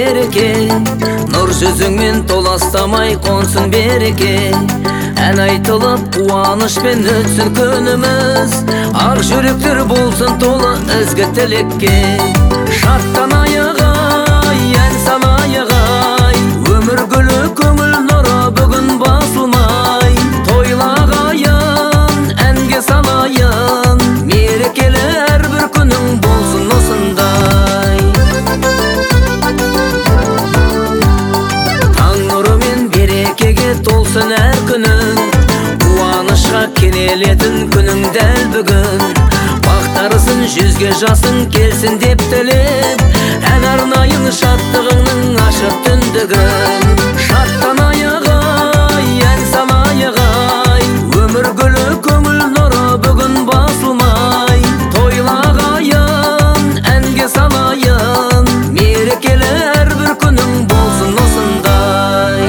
мереке, нұр жүзіңмен толастамай қонсын береке. Ән айтылып қуанышпен өтсін күніміз, ақ жүректер болсын толы ізгі тілекке. Шаттанайық ай, ән салайық ай, өмір гүлі көңіл нұры бүгін басылмай. Тойлағайын, әнге салайын, мерекелі әрбір күнің болсын осындай. Таң нұрымен берекеге толсын әр күнің, қуанышқа кенелетін күнің дәл бүгін. Бақтарысын жүзге жасың келсін деп тілеп, ән арнайын шаттығыңның ашық түндігін. Шаттанайық ай, ән салайық ай, өмір гүлі көңіл нұры бүгін басылмай. Тойлағайын, әнге салайын, мерекелі әрбір күнің болсын осындай.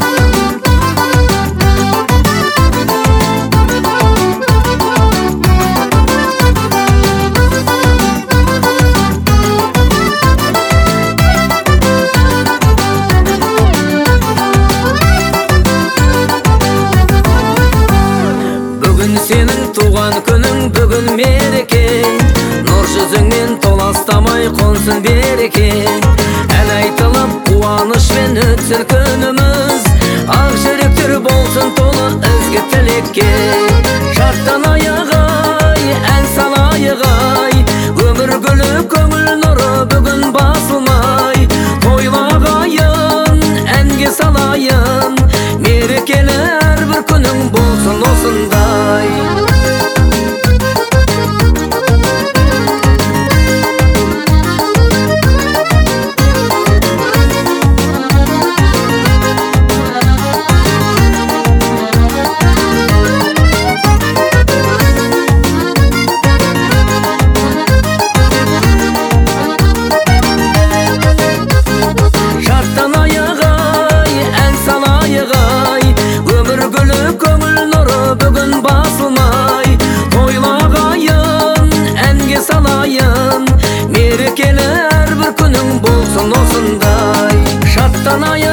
Сенің туған күнің бүгін мереке, нұр жүзіңмен толастамай қонсын береке. Ән айтылып қуанышпен өтсін күніміз, ақ жүректер болсын толы ізгі тілекке. Шаттанайық ай, ән салайық ай, өмір гүлі көңіл нұры бүгін басылмай. Тойлағайын, әнге салайын, мерекелі әрбір күнің болсын осындай. Шаттанайық ай, ән салайық ай, өмір гүлі көңіл нұры бүгін басылмай. Тойлағайын, әнге салайын, мерекелі әрбір күнің болсын осындай. Шаттанайық